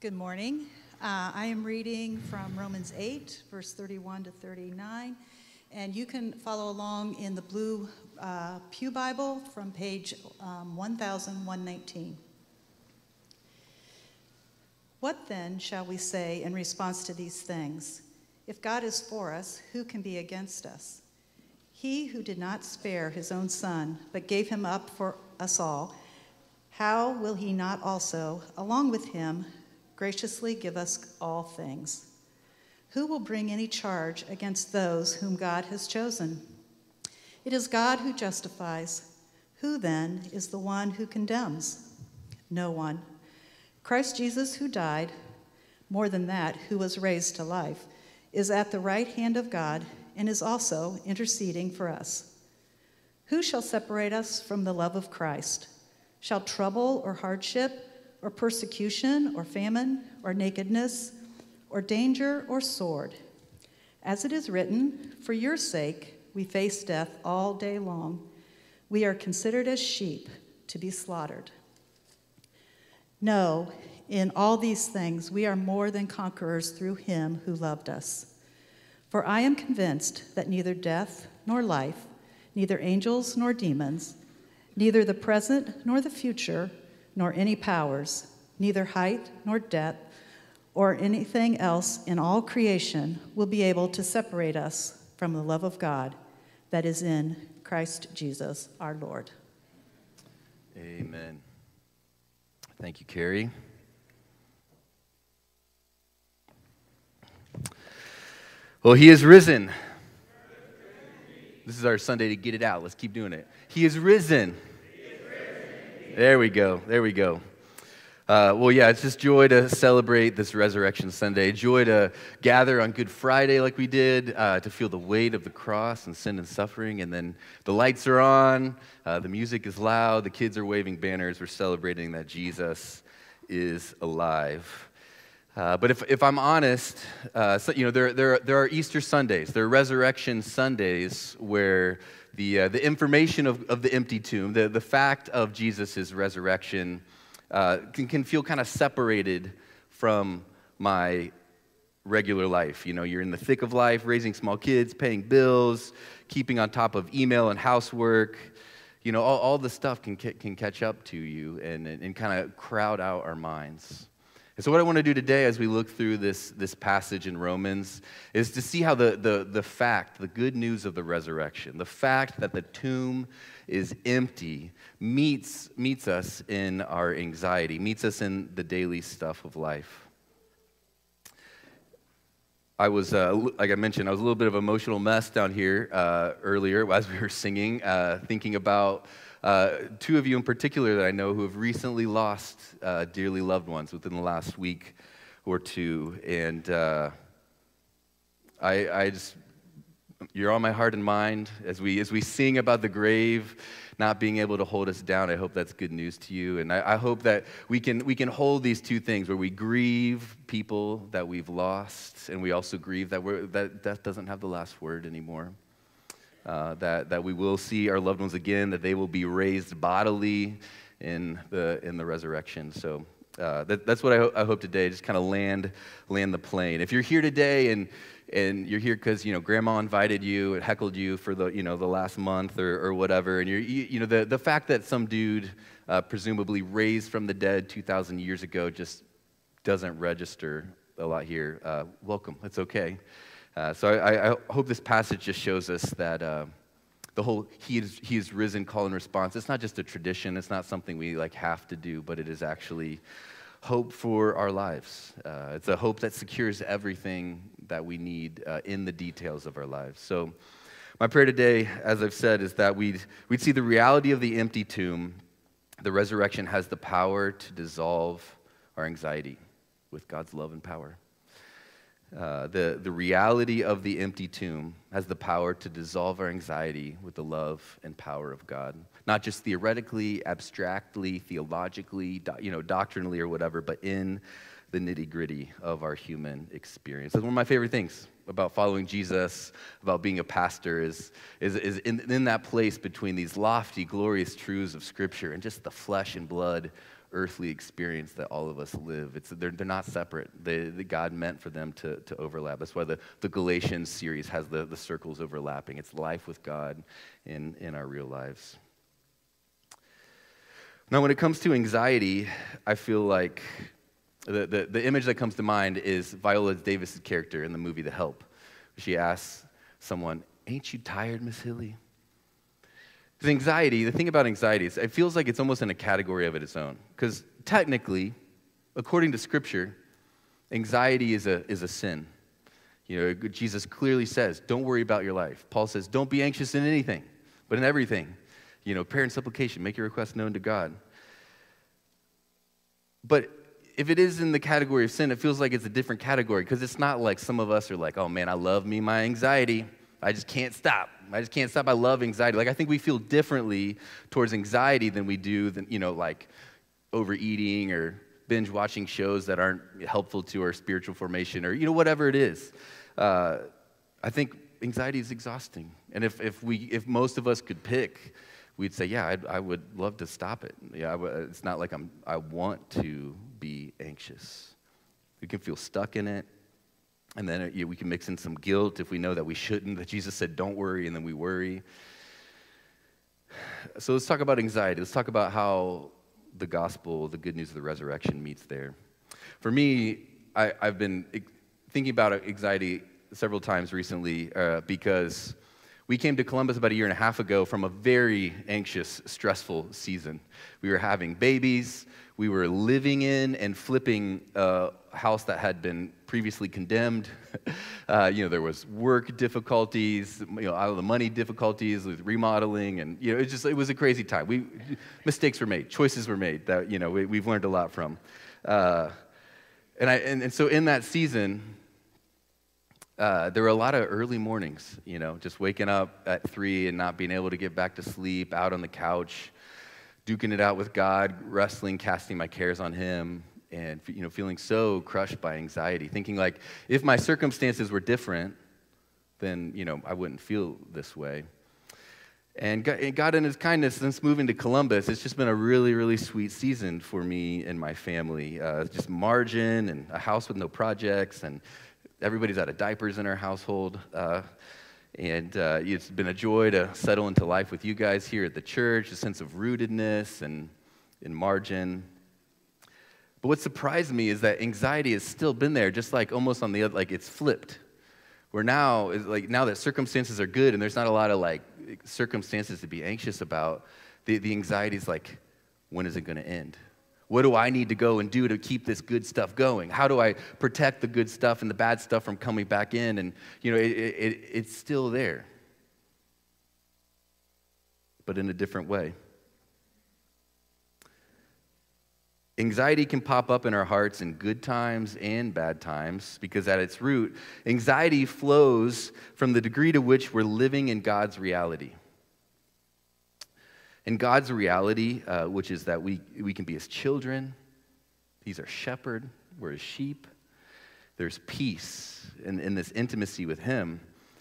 Good morning. I am reading from Romans 8, verse 31 to 39, and you can follow along in the blue Pew Bible from page 1119. What then shall we say in response to these things? If God is for us, who can be against us? He who did not spare his own son, but gave him up for us all, how will he not also, along with him, graciously give us all things? Who will bring any charge against those whom God has chosen? It is God who justifies. Who then is the one who condemns? No one. Christ Jesus, who died, more than that, who was raised to life, is at the right hand of God and is also interceding for us. Who shall separate us from the love of Christ? Shall trouble or hardship, or persecution, or famine, or nakedness, or danger, or sword? As it is written, for your sake we face death all day long. We are considered as sheep to be slaughtered. No, in all these things we are more than conquerors through him who loved us. For I am convinced that neither death nor life, neither angels nor demons, neither the present nor the future, nor any powers, neither height nor depth, or anything else in all creation will be able to separate us from the love of God that is in Christ Jesus our Lord. Amen. Thank you, Carrie. Well, he is risen. This is our Sunday to get it out. Let's keep doing it. He is risen. There we go. There we go. It's just joy to celebrate this Resurrection Sunday. Joy to gather on Good Friday like we did, to feel the weight of the cross and sin and suffering. And then the lights are on, the music is loud, the kids are waving banners. We're celebrating that Jesus is alive. But if I'm honest, there are Easter Sundays, there are Resurrection Sundays where the information of the empty tomb, the fact of Jesus' resurrection can feel kind of separated from my regular life. You know, you're in the thick of life, raising small kids, paying bills, keeping on top of email and housework. You know, all the stuff can catch up to you and kind of crowd out our minds. And so what I want to do today as we look through this passage in Romans is to see how the fact, the good news of the resurrection, the fact that the tomb is empty meets us in our anxiety, meets us in the daily stuff of life. I was, like I mentioned, I was a little bit of an emotional mess down here earlier as we were singing, thinking about two of you in particular that I know who have recently lost dearly loved ones within the last week or two, and you're on my heart and mind as we sing about the grave not being able to hold us down. I hope that's good news to you, and I hope that we can hold these two things where we grieve people that we've lost, and we also grieve that death doesn't have the last word anymore. That we will see our loved ones again, that they will be raised bodily in the resurrection. So that's what I hope today. Just kind of land the plane. If you're here today and you're here because Grandma invited you and heckled you for the last month or whatever, and the fact that some dude presumably raised from the dead 2,000 years ago just doesn't register a lot here. Welcome. It's okay. So I hope this passage just shows us that the whole he is risen call and response, it's not just a tradition, it's not something we have to do, but it is actually hope for our lives. It's a hope that secures everything that we need in the details of our lives. So my prayer today, as I've said, is that we'd see the reality of the empty tomb. The resurrection has the power to dissolve our anxiety with God's love and power. The reality of the empty tomb has the power to dissolve our anxiety with the love and power of God. Not just theoretically, abstractly, theologically, doctrinally or whatever, but in the nitty-gritty of our human experience. That's one of my favorite things about following Jesus, about being a pastor, is in that place between these lofty, glorious truths of Scripture and just the flesh and blood earthly experience that all of us live. They're not separate. God meant for them to overlap. That's why the Galatians series has the circles overlapping. It's life with God in our real lives. Now, when it comes to anxiety, I feel like the image that comes to mind is Viola Davis' character in the movie The Help. She asks someone, "Ain't you tired, Miss Hilly?" Because anxiety, the thing about anxiety is it feels like it's almost in a category of its own. Because technically, according to Scripture, anxiety is a sin. Jesus clearly says, don't worry about your life. Paul says, don't be anxious in anything, but in everything. Prayer and supplication, make your requests known to God. But if it is in the category of sin, it feels like it's a different category, because it's not like some of us are like, oh man, I love me my anxiety. I just can't stop. I love anxiety. Like, I think we feel differently towards anxiety than we do like overeating or binge watching shows that aren't helpful to our spiritual formation, or whatever it is. I think anxiety is exhausting, and if most of us could pick, we'd say, yeah, I would love to stop it. Yeah, it's not like I want to be anxious. We can feel stuck in it. And then we can mix in some guilt if we know that we shouldn't, that Jesus said, don't worry, and then we worry. So let's talk about anxiety. Let's talk about how the gospel, the good news of the resurrection, meets there. For me, I've been thinking about anxiety several times recently because we came to Columbus about a year and a half ago from a very anxious, stressful season. We were having babies. We were living in and flipping a house that had been previously condemned. There was work difficulties, out of the money difficulties with remodeling, and it was a crazy time. Mistakes were made, choices were made that we've learned a lot from. And so in that season, there were a lot of early mornings, just waking up at 3 and not being able to get back to sleep, out on the couch, duking it out with God, wrestling, casting my cares on Him, and feeling so crushed by anxiety, thinking like, if my circumstances were different, then I wouldn't feel this way. And God in His kindness, since moving to Columbus, it's just been a really, really sweet season for me and my family. Just margin and a house with no projects, and everybody's out of diapers in our household. And it's been a joy to settle into life with you guys here at the church, a sense of rootedness and in margin. But what surprised me is that anxiety has still been there, just like almost on the other, like it's flipped. Where now that circumstances are good and there's not a lot of circumstances to be anxious about, the anxiety is like, when is it going to end? What do I need to go and do to keep this good stuff going? How do I protect the good stuff and the bad stuff from coming back in? And, it's still there, but in a different way. Anxiety can pop up in our hearts in good times and bad times because at its root, anxiety flows from the degree to which we're living in God's reality. And God's reality, which is that we can be His children. He's our shepherd. We're His sheep. There's peace in this intimacy with Him.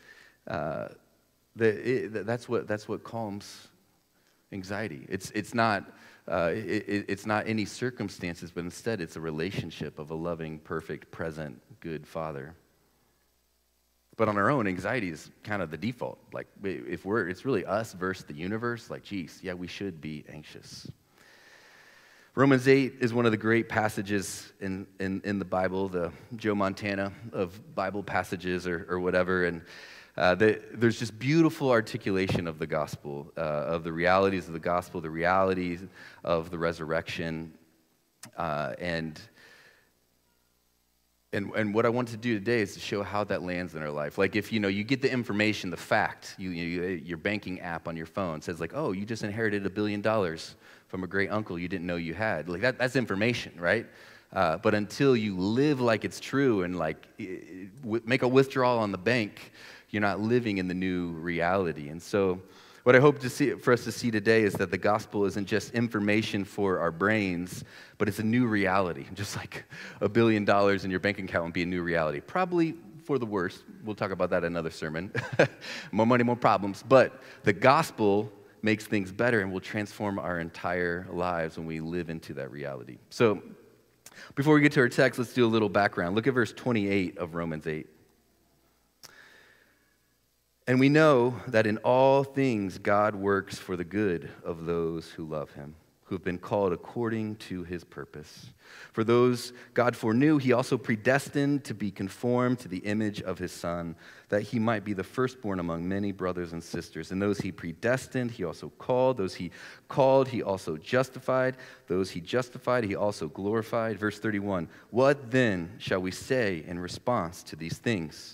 That's what calms anxiety. It's not any circumstances, but instead it's a relationship of a loving, perfect, present, good Father. But on our own, anxiety is kind of the default. Like, it's really us versus the universe. Like, geez, yeah, we should be anxious. Romans 8 is one of the great passages in the Bible, the Joe Montana of Bible passages or whatever. And there's just beautiful articulation of the gospel, of the realities of the gospel, the realities of the resurrection, And what I want to do today is to show how that lands in our life. Like if, you get the information, the fact, your banking app on your phone says like, oh, you just inherited $1 billion from a great uncle you didn't know you had. Like that's information, right? But until you live like it's true and make a withdrawal on the bank, you're not living in the new reality. And so what I hope for us to see today is that the gospel isn't just information for our brains, but it's a new reality. Just like $1 billion in your bank account would be a new reality. Probably for the worst. We'll talk about that in another sermon. More money, more problems. But the gospel makes things better and will transform our entire lives when we live into that reality. So before we get to our text, let's do a little background. Look at verse 28 of Romans 8. And we know that in all things God works for the good of those who love him, who have been called according to his purpose. For those God foreknew, he also predestined to be conformed to the image of his Son, that he might be the firstborn among many brothers and sisters. And those he predestined, he also called. Those he called, he also justified. Those he justified, he also glorified. Verse 31, what then shall we say in response to these things?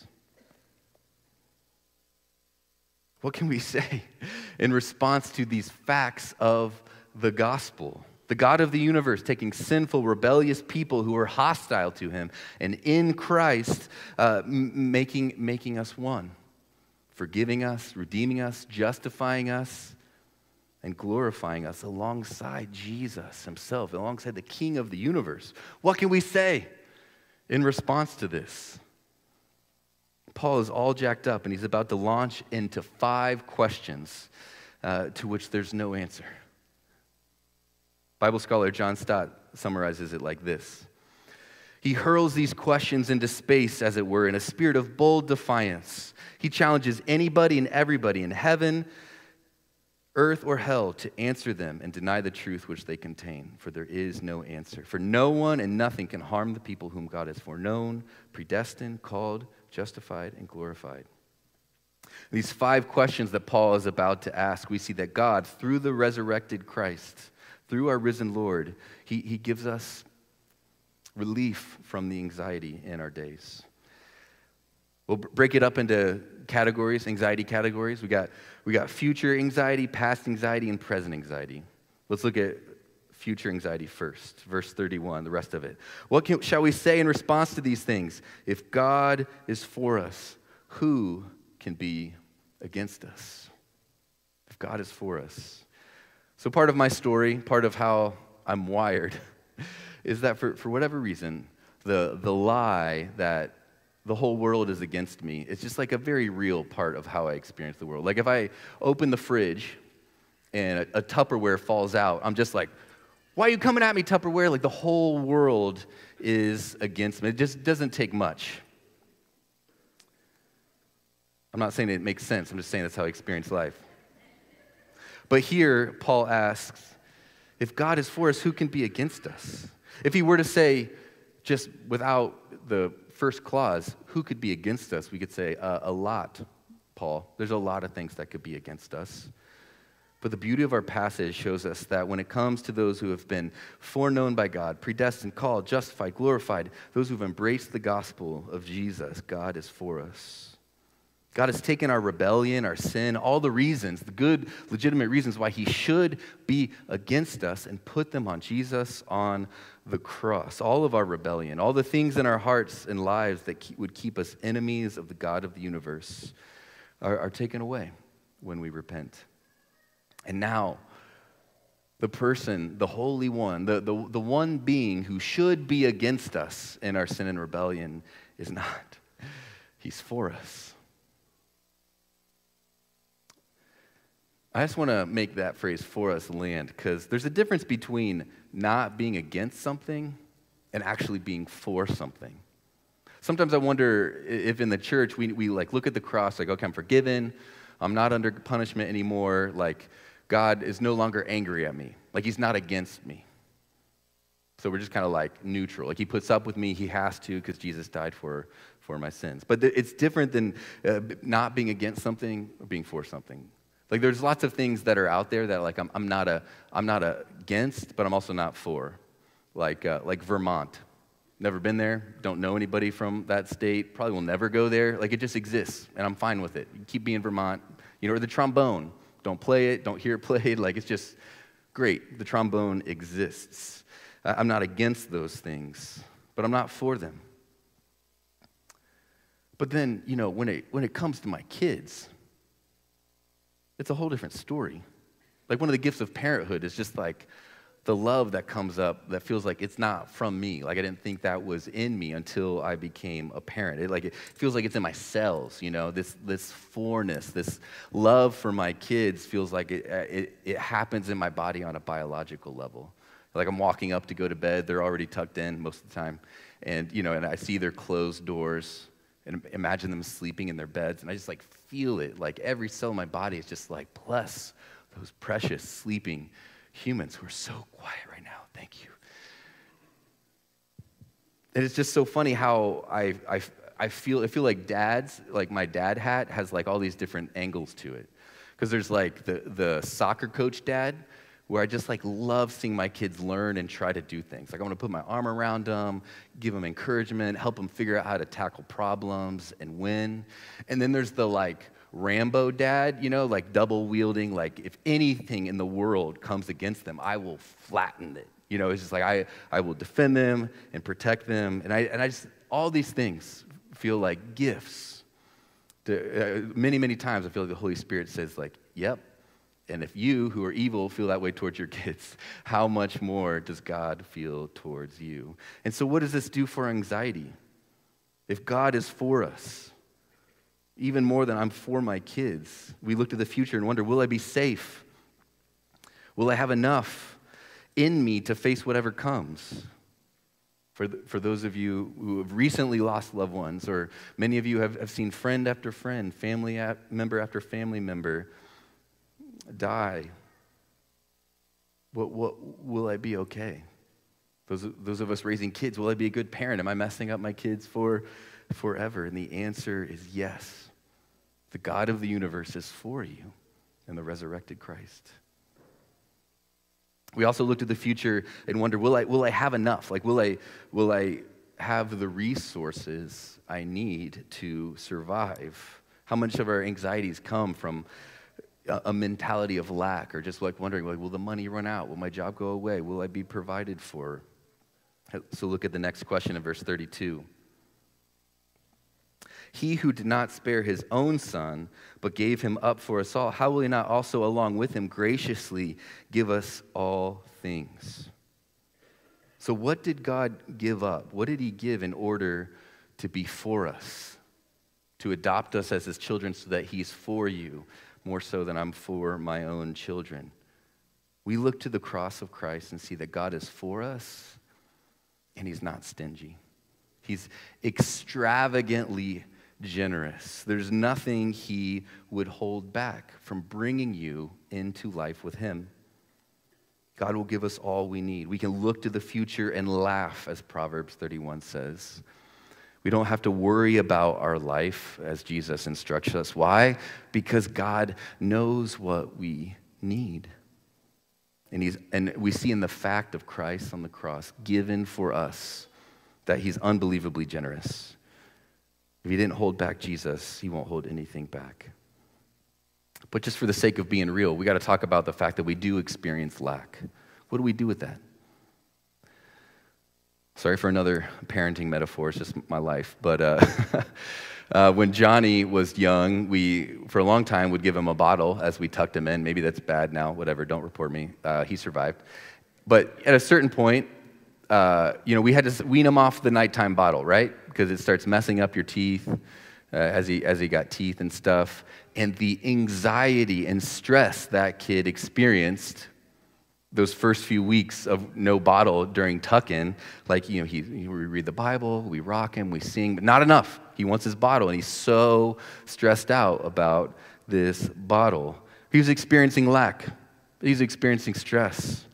What can we say in response to these facts of the gospel? The God of the universe taking sinful, rebellious people who are hostile to him, and in Christ making us one, forgiving us, redeeming us, justifying us, and glorifying us alongside Jesus himself, alongside the King of the universe. What can we say in response to this? Paul is all jacked up, and he's about to launch into 5 questions to which there's no answer. Bible scholar John Stott summarizes it like this. He hurls these questions into space, as it were, in a spirit of bold defiance. He challenges anybody and everybody in heaven, earth, or hell to answer them and deny the truth which they contain, for there is no answer. For no one and nothing can harm the people whom God has foreknown, predestined, called, justified, and glorified. These 5 questions that Paul is about to ask, we see that God, through the resurrected Christ, through our risen Lord, he gives us relief from the anxiety in our days. We'll break it up into categories, anxiety categories. We got future anxiety, past anxiety, and present anxiety. Let's look at future anxiety first. Verse 31, the rest of it. What shall we say in response to these things? If God is for us, who can be against us? If God is for us. So part of my story, part of how I'm wired, is that for whatever reason, the lie that the whole world is against me, it's just like a very real part of how I experience the world. Like if I open the fridge and a Tupperware falls out, I'm just like, why are you coming at me, Tupperware? Like the whole world is against me. It just doesn't take much. I'm not saying it makes sense. I'm just saying that's how I experience life. But here, Paul asks, if God is for us, who can be against us? If he were to say, just without the first clause, who could be against us? We could say, a lot, Paul. There's a lot of things that could be against us. But the beauty of our passage shows us that when it comes to those who have been foreknown by God, predestined, called, justified, glorified, those who have embraced the gospel of Jesus, God is for us. God has taken our rebellion, our sin, all the reasons, the good, legitimate reasons why he should be against us, and put them on Jesus on the cross. All of our rebellion, all the things in our hearts and lives that would keep us enemies of the God of the universe are taken away when we repent. And now, the person, the Holy One, the one being who should be against us in our sin and rebellion is not. He's for us. I just want to make that phrase "for us" land, because there's a difference between not being against something and actually being for something. Sometimes I wonder if in the church we like look at the cross like, okay, I'm forgiven, I'm not under punishment anymore, like God is no longer angry at me, like he's not against me. So we're just kind of like neutral, like he puts up with me, he has to because Jesus died for my sins. But it's different than not being against something or being for something. Like there's lots of things that are out there that like I'm not against, but I'm also not for. Like Vermont. Never been there, don't know anybody from that state, probably will never go there. Like it just exists, and I'm fine with it. You keep being Vermont, or the trombone. Don't play it, don't hear it played. Like it's just great. The trombone exists. I'm not against those things, but I'm not for them. But then, when it comes to my kids, it's a whole different story. Like one of the gifts of parenthood is just like the love that comes up that feels like it's not from me. Like I didn't think that was in me until I became a parent. It feels like it's in my cells, this forness, this love for my kids feels like it happens in my body on a biological level. Like I'm walking up to go to bed, they're already tucked in most of the time. And, and I see their closed doors and imagine them sleeping in their beds. And I just feel it. Like every cell in my body is just like, bless those precious sleeping humans who are so quiet right now. Thank you. And it's just so funny how I feel like dads, like my dad hat has all these different angles to it. Because there's the soccer coach dad, where I just love seeing my kids learn and try to do things. I want to put my arm around them, give them encouragement, help them figure out how to tackle problems and win. And then there's the Rambo dad, double wielding, if anything in the world comes against them, I will flatten it. It's just I will defend them and protect them. And I just, all these things feel like gifts. Many, many times I feel like the Holy Spirit says yep. And if you, who are evil, feel that way towards your kids, how much more does God feel towards you? And so what does this do for anxiety? If God is for us, even more than I'm for my kids, we look to the future and wonder, will I be safe? Will I have enough in me to face whatever comes? For those of you who have recently lost loved ones, or many of you have seen friend after friend, family member after family member die, what will I be okay? Those of us raising kids, will I be a good parent? Am I messing up my kids forever? And the answer is yes. The God of the universe is for you in the resurrected Christ. We also look to the future and wonder, will I have enough? Will I have the resources I need to survive? How much of our anxieties come from a mentality of lack, or just wondering, will the money run out? Will my job go away? Will I be provided for? So look at the next question in verse 32. He who did not spare his own son, but gave him up for us all, how will he not also along with him graciously give us all things? So what did God give up? What did he give in order to be for us? To adopt us as his children so that he's for you, more so than I'm for my own children. We look to the cross of Christ and see that God is for us, and he's not stingy. He's extravagantly generous. There's nothing he would hold back from bringing you into life with him. God will give us all we need. We can look to the future and laugh, as Proverbs 31 says. We don't have to worry about our life as Jesus instructs us. Why? Because God knows what we need. And we see in the fact of Christ on the cross, given for us, that he's unbelievably generous. If he didn't hold back Jesus, he won't hold anything back. But just for the sake of being real, we got to talk about the fact that we do experience lack. What do we do with that? Sorry for another parenting metaphor, it's just my life. But when Johnny was young, we, for a long time, would give him a bottle as we tucked him in. Maybe that's bad now, whatever, don't report me. He survived. But at a certain point, we had to wean him off the nighttime bottle, right? Because it starts messing up your teeth as he got teeth and stuff. And the anxiety and stress that kid experienced those first few weeks of no bottle during tuck-in, we read the Bible, we rock him, we sing, but not enough. He wants his bottle, and he's so stressed out about this bottle. He was experiencing lack. He was experiencing stress.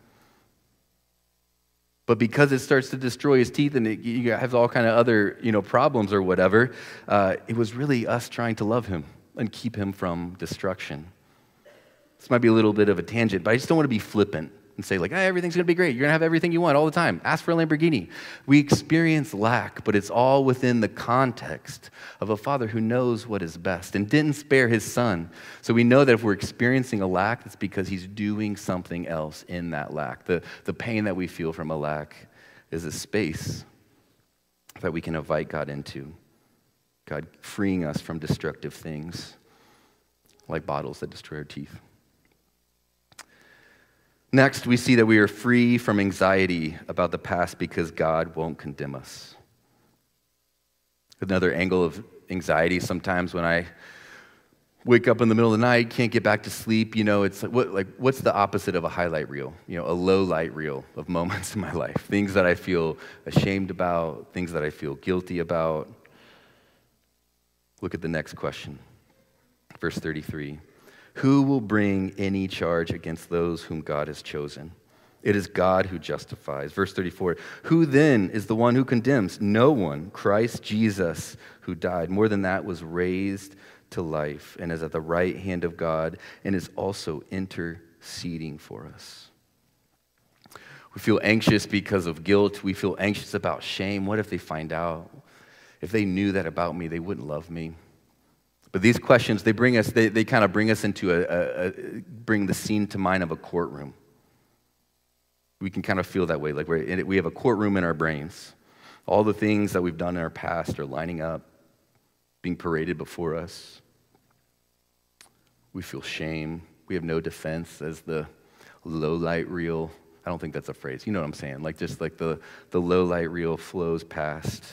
But because it starts to destroy his teeth and he has all kind of other, problems or whatever, it was really us trying to love him and keep him from destruction. This might be a little bit of a tangent, but I just don't want to be flippant and say everything's going to be great. You're going to have everything you want all the time. Ask for a Lamborghini. We experience lack, but it's all within the context of a father who knows what is best and didn't spare his son. So we know that if we're experiencing a lack, it's because he's doing something else in that lack. The pain that we feel from a lack is a space that we can invite God into. God freeing us from destructive things like bottles that destroy our teeth. Next, we see that we are free from anxiety about the past because God won't condemn us. Another angle of anxiety, sometimes when I wake up in the middle of the night, can't get back to sleep, it's what's the opposite of a highlight reel? A low light reel of moments in my life. Things that I feel ashamed about, things that I feel guilty about. Look at the next question. Verse 33. Who will bring any charge against those whom God has chosen? It is God who justifies. Verse 34, who then is the one who condemns? No one. Christ Jesus, who died. More than that, was raised to life and is at the right hand of God and is also interceding for us. We feel anxious because of guilt. We feel anxious about shame. What if they find out? If they knew that about me, they wouldn't love me. But these questions, they kind of bring us into bring the scene to mind of a courtroom. We can kind of feel that way, like we have a courtroom in our brains. All the things that we've done in our past are lining up, being paraded before us. We feel shame. We have no defense as the low light reel. I don't think that's a phrase. You know what I'm saying? Just like the low light reel flows past.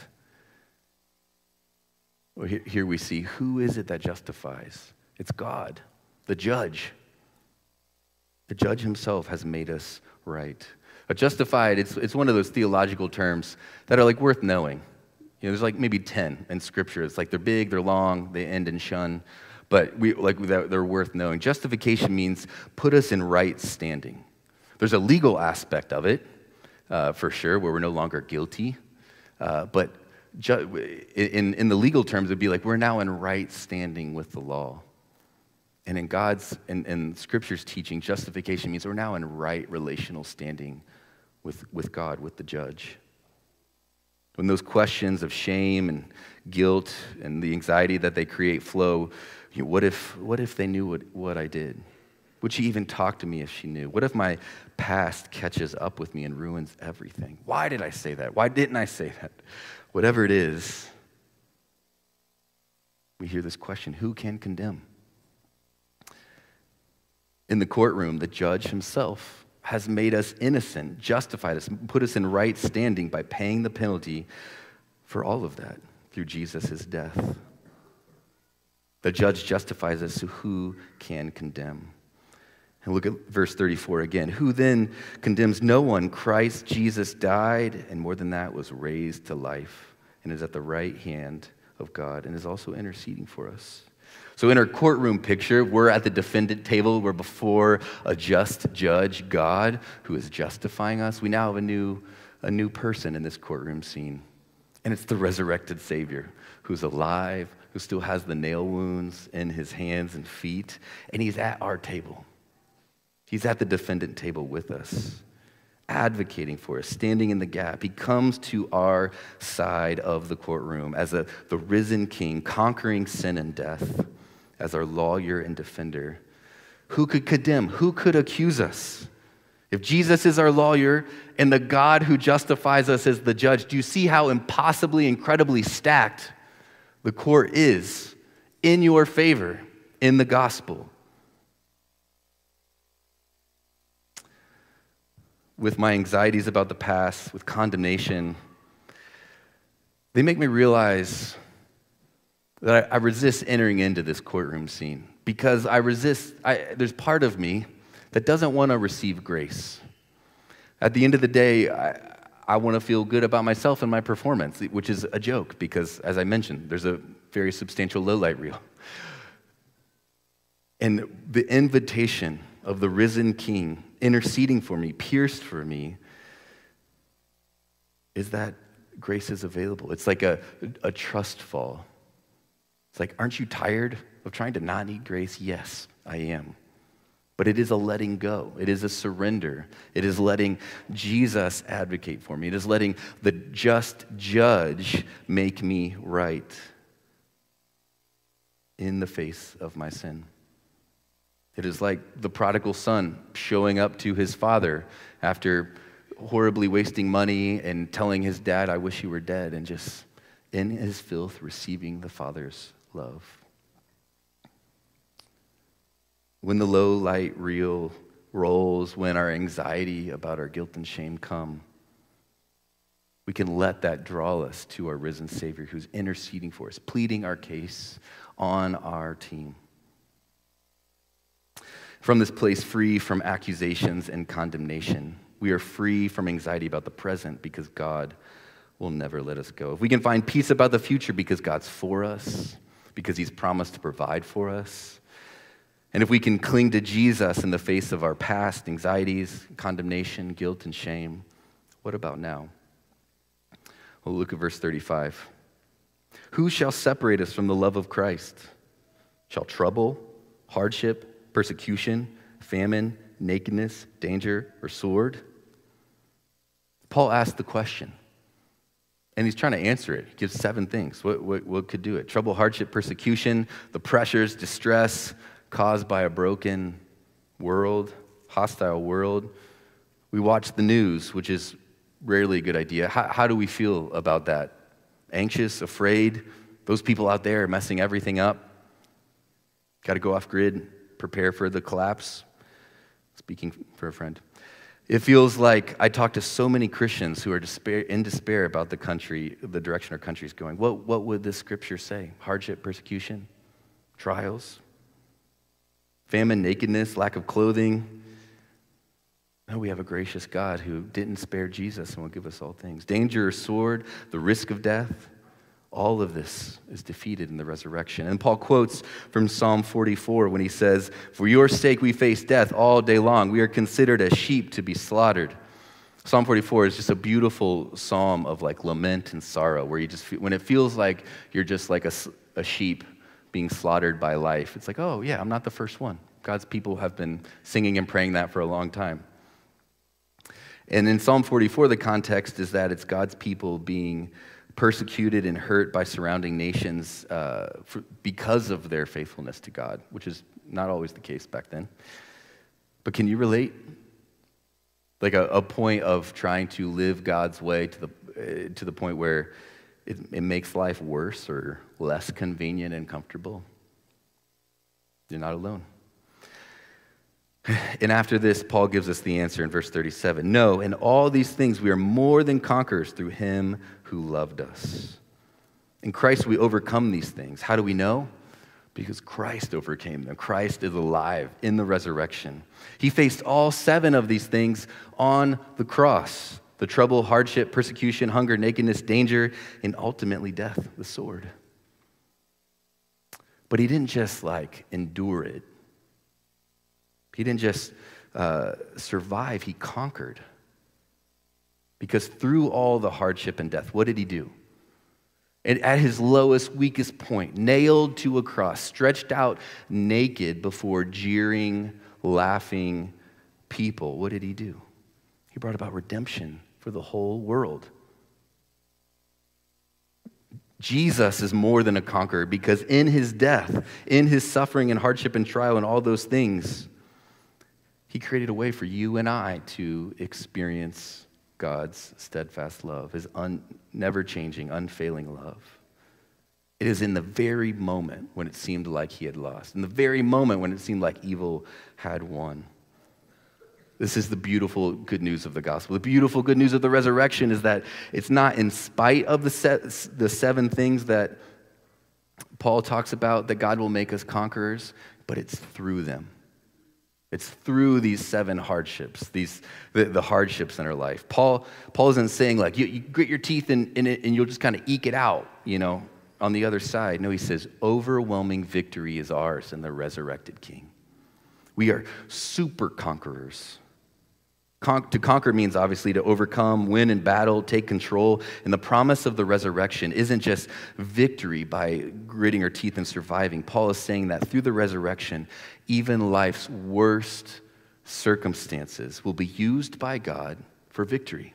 Well, here we see, who is it that justifies? It's God, the judge. The judge himself has made us right. Justified, it's one of those theological terms that are worth knowing. There's maybe 10 in Scripture. It's they're big, they're long, they end in shun, but they're worth knowing. Justification means put us in right standing. There's a legal aspect of it, for sure, where we're no longer guilty, but in the legal terms, it'd be we're now in right standing with the law. And in in Scripture's teaching, justification means we're now in right relational standing with God, with the judge. When those questions of shame and guilt and the anxiety that they create flow, what if they knew what I did? Would she even talk to me if she knew? What if my past catches up with me and ruins everything? Why did I say that? Why didn't I say that? Whatever it is, we hear this question, who can condemn? In the courtroom, the judge himself has made us innocent, justified us, put us in right standing by paying the penalty for all of that through Jesus' death. The judge justifies us, so who can condemn? And look at verse 34 again. Who then condemns? No one. Christ Jesus died, and more than that, was raised to life, and is at the right hand of God, and is also interceding for us. So in our courtroom picture, we're at the defendant table. We're before a just judge, God, who is justifying us. We now have a new person in this courtroom scene. And it's the resurrected Savior who's alive, who still has the nail wounds in his hands and feet, and he's at our table. He's at the defendant table with us, advocating for us, standing in the gap. He comes to our side of the courtroom as the risen King, conquering sin and death, as our lawyer and defender. Who could condemn? Who could accuse us? If Jesus is our lawyer and the God who justifies us is the judge, do you see how impossibly, incredibly stacked the court is in your favor in the gospel? With my anxieties about the past, with condemnation, they make me realize that I resist entering into this courtroom scene because there's part of me that doesn't want to receive grace. At the end of the day, I want to feel good about myself and my performance, which is a joke because, as I mentioned, there's a very substantial low-light reel. And the invitation of the risen King interceding for me, pierced for me, is that grace is available. It's like a trust fall. It's aren't you tired of trying to not need grace? Yes, I am. But it is a letting go. It is a surrender. It is letting Jesus advocate for me. It is letting the just judge make me right in the face of my sin. It is like the prodigal son showing up to his father after horribly wasting money and telling his dad, I wish you were dead, and just in his filth receiving the father's love. When the low light reel rolls, when our anxiety about our guilt and shame come, we can let that draw us to our risen Savior who's interceding for us, pleading our case on our team. From this place free from accusations and condemnation, we are free from anxiety about the present because God will never let us go. If we can find peace about the future because God's for us, because he's promised to provide for us, and if we can cling to Jesus in the face of our past anxieties, condemnation, guilt, and shame, what about now? Well, look at verse 35. Who shall separate us from the love of Christ? Shall trouble, hardship, persecution, famine, nakedness, danger, or sword? Paul asked the question, and he's trying to answer it. He gives 7 things. What could do it? Trouble, hardship, persecution, the pressures, distress caused by a broken world, hostile world. We watch the news, which is rarely a good idea. How do we feel about that? Anxious, afraid? Those people out there are messing everything up? Got to go off grid, prepare for the collapse? Speaking for a friend. It feels like I talk to so many Christians who are in despair about the country, the direction our country is going. What would this scripture say? Hardship, persecution, trials, famine, nakedness, lack of clothing. No, we have a gracious God who didn't spare Jesus and will give us all things. Danger or sword, the risk of death, all of this is defeated in the resurrection. And Paul quotes from Psalm 44 when he says, "For your sake we face death all day long. We are considered as sheep to be slaughtered." Psalm 44 is just a beautiful psalm of like lament and sorrow, where you just feel, when it feels like you're just like a sheep being slaughtered by life, it's like, oh yeah, I'm not the first one. God's people have been singing and praying that for a long time. And in Psalm 44, the context is that it's God's people being persecuted and hurt by surrounding nations because of their faithfulness to God, which is not always the case back then. But can you relate? Like a point of trying to live God's way to the point where it makes life worse or less convenient and comfortable? You're not alone. And after this, Paul gives us the answer in verse 37. No, in all these things we are more than conquerors through him who loved us. In Christ we overcome these things. How do we know? Because Christ overcame them. Christ is alive in the resurrection. He faced all 7 of these things on the cross: the trouble, hardship, persecution, hunger, nakedness, danger, and ultimately death, the sword. But he didn't just endure it. He didn't just survive, he conquered. Because through all the hardship and death, what did he do? And at his lowest, weakest point, nailed to a cross, stretched out naked before jeering, laughing people, what did he do? He brought about redemption for the whole world. Jesus is more than a conqueror because in his death, in his suffering and hardship and trial and all those things, he created a way for you and I to experience God's steadfast love, his never-changing, unfailing love. It is in the very moment when it seemed like he had lost, in the very moment when it seemed like evil had won. This is the beautiful good news of the gospel. The beautiful good news of the resurrection is that it's not in spite of the 7 things that Paul talks about that God will make us conquerors, but it's through them. It's through these 7 hardships, the hardships in our life. Paul isn't saying you grit your teeth in it and you'll just kind of eke it out, on the other side. No, he says overwhelming victory is ours in the resurrected King. We are super conquerors. To conquer means obviously to overcome, win in battle, take control. And the promise of the resurrection isn't just victory by gritting our teeth and surviving. Paul is saying that through the resurrection, even life's worst circumstances will be used by God for victory.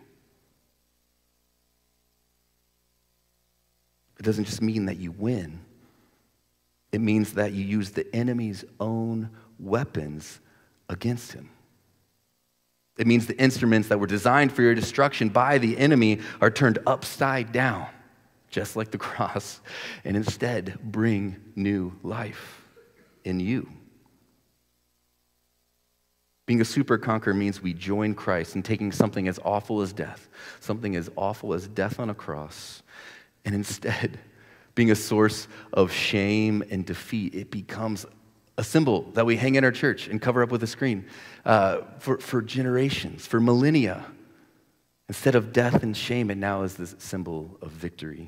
It doesn't just mean that you win. It means that you use the enemy's own weapons against him. It means the instruments that were designed for your destruction by the enemy are turned upside down, just like the cross, and instead bring new life in you. Being a super conqueror means we join Christ in taking something as awful as death on a cross, and instead, being a source of shame and defeat, it becomes a symbol that we hang in our church and cover up with a screen for generations, for millennia. Instead of death and shame, it now is this symbol of victory.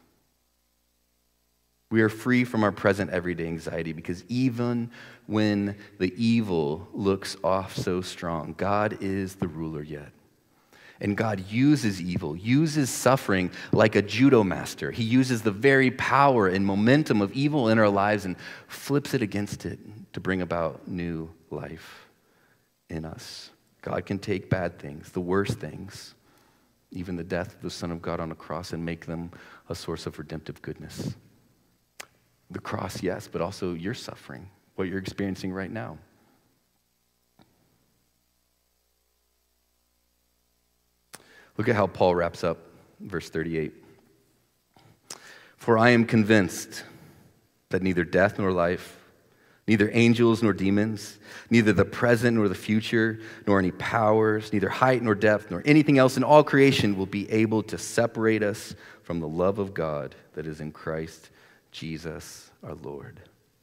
We are free from our present everyday anxiety because even when the evil looks off so strong, God is the ruler yet. And God uses evil, uses suffering like a judo master. He uses the very power and momentum of evil in our lives and flips it against it to bring about new life in us. God can take bad things, the worst things, even the death of the Son of God on a cross, and make them a source of redemptive goodness. The cross, yes, but also your suffering, what you're experiencing right now. Look at how Paul wraps up verse 38. For I am convinced that neither death nor life, neither angels nor demons, neither the present nor the future, nor any powers, neither height nor depth, nor anything else in all creation will be able to separate us from the love of God that is in Christ Jesus our Lord.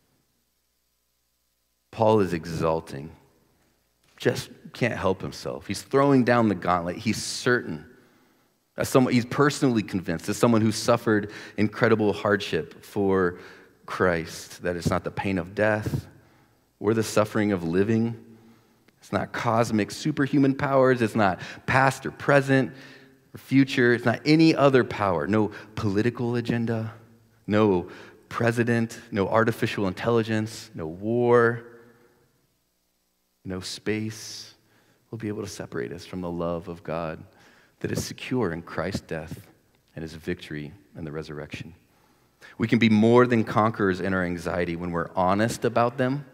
Paul is exalting, just can't help himself. He's throwing down the gauntlet. He's certain. He's personally convinced, as someone who suffered incredible hardship for Christ, that it's not the pain of death or the suffering of living. It's not cosmic superhuman powers. It's not past or present or future. It's not any other power. No political agenda, no president, no artificial intelligence, no war, no space will be able to separate us from the love of God that is secure in Christ's death and his victory in the resurrection. We can be more than conquerors in our anxiety when we're honest about them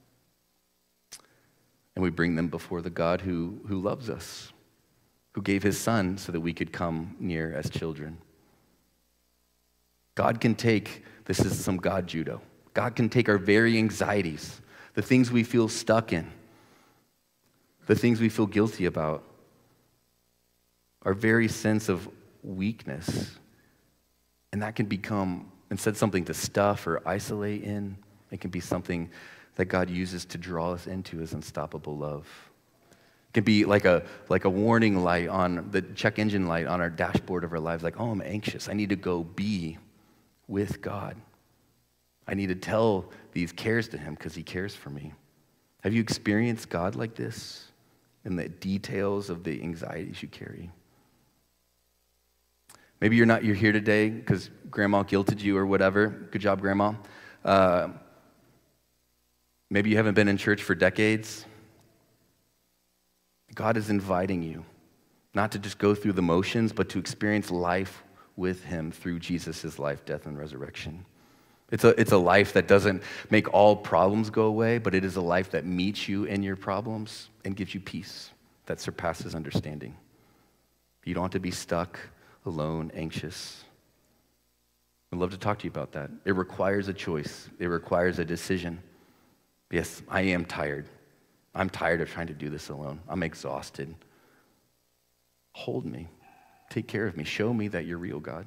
and we bring them before the God who loves us, who gave his Son so that we could come near as children. God can take, this is some God judo, God can take our very anxieties, the things we feel stuck in, the things we feel guilty about, our very sense of weakness, and that can become, instead, something to stuff or isolate in. It can be something that God uses to draw us into his unstoppable love. It can be like a warning light on the check engine light on our dashboard of our lives, like, oh, I'm anxious. I need to go be with God. I need to tell these cares to him because he cares for me. Have you experienced God like this in the details of the anxieties you carry? Maybe you're here today because grandma guilted you or whatever. Good job, grandma. Maybe you haven't been in church for decades. God is inviting you not to just go through the motions, but to experience life with him through Jesus' life, death, and resurrection. It's a life that doesn't make all problems go away, but it is a life that meets you in your problems and gives you peace that surpasses understanding. You don't have to be stuck, alone, anxious. I'd love to talk to you about that. It requires a choice. It requires a decision. Yes, I am tired. I'm tired of trying to do this alone. I'm exhausted. Hold me. Take care of me. Show me that you're real, God.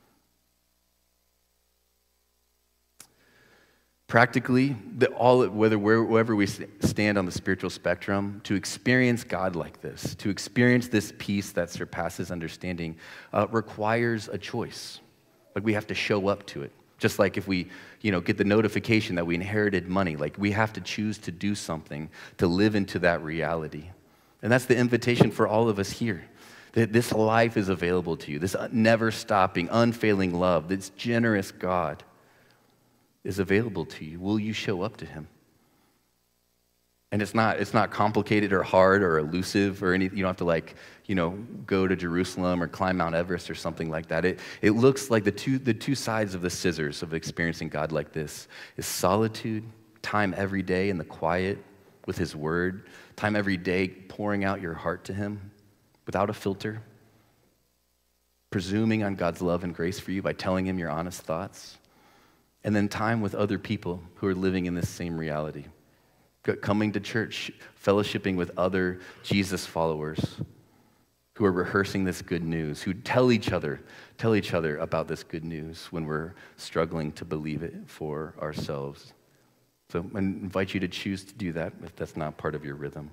Practically, wherever we stand on the spiritual spectrum, to experience God like this, to experience this peace that surpasses understanding, requires a choice. Like we have to show up to it. Just like if we, get the notification that we inherited money, like we have to choose to do something to live into that reality. And that's the invitation for all of us here. That this life is available to you. This never-stopping, unfailing love, this generous God is available to you. Will you show up to him? And it's not complicated or hard or elusive or anything. You don't have to go to Jerusalem or climb Mount Everest or something like that. It looks like the two sides of the scissors of experiencing God like this is solitude, time every day in the quiet with his word, time every day pouring out your heart to him without a filter, presuming on God's love and grace for you by telling him your honest thoughts, and then time with other people who are living in this same reality. coming to church, fellowshipping with other Jesus followers who are rehearsing this good news, who tell each other about this good news when we're struggling to believe it for ourselves. So I invite you to choose to do that if that's not part of your rhythm.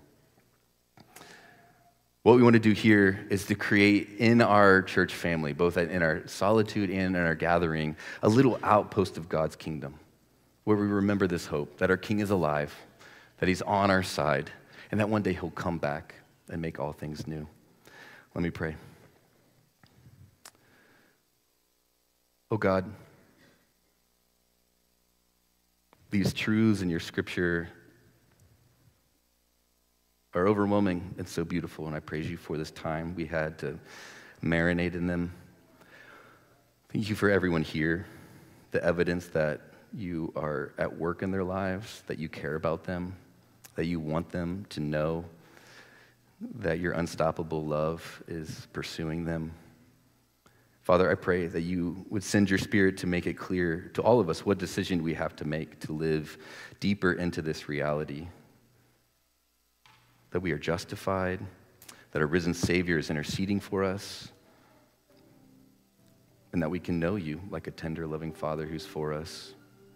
What we want to do here is to create in our church family, both in our solitude and in our gathering, a little outpost of God's kingdom, where we remember this hope that our King is alive, that he's on our side, and that one day he'll come back and make all things new. Let me pray. Oh God, these truths in your scripture are overwhelming and so beautiful, and I praise you for this time we had to marinate in them. Thank you for everyone here, the evidence that you are at work in their lives, that you care about them, that you want them to know that your unstoppable love is pursuing them. Father, I pray that you would send your Spirit to make it clear to all of us what decision we have to make to live deeper into this reality, that we are justified, that our risen Savior is interceding for us, and that we can know you like a tender, loving Father who's for us.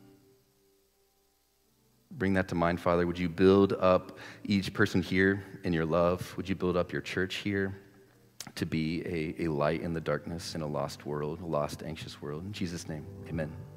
Bring that to mind, Father. Would you build up each person here in your love? Would you build up your church here to be a light in the darkness in a lost world, a lost, anxious world? In Jesus' name, amen.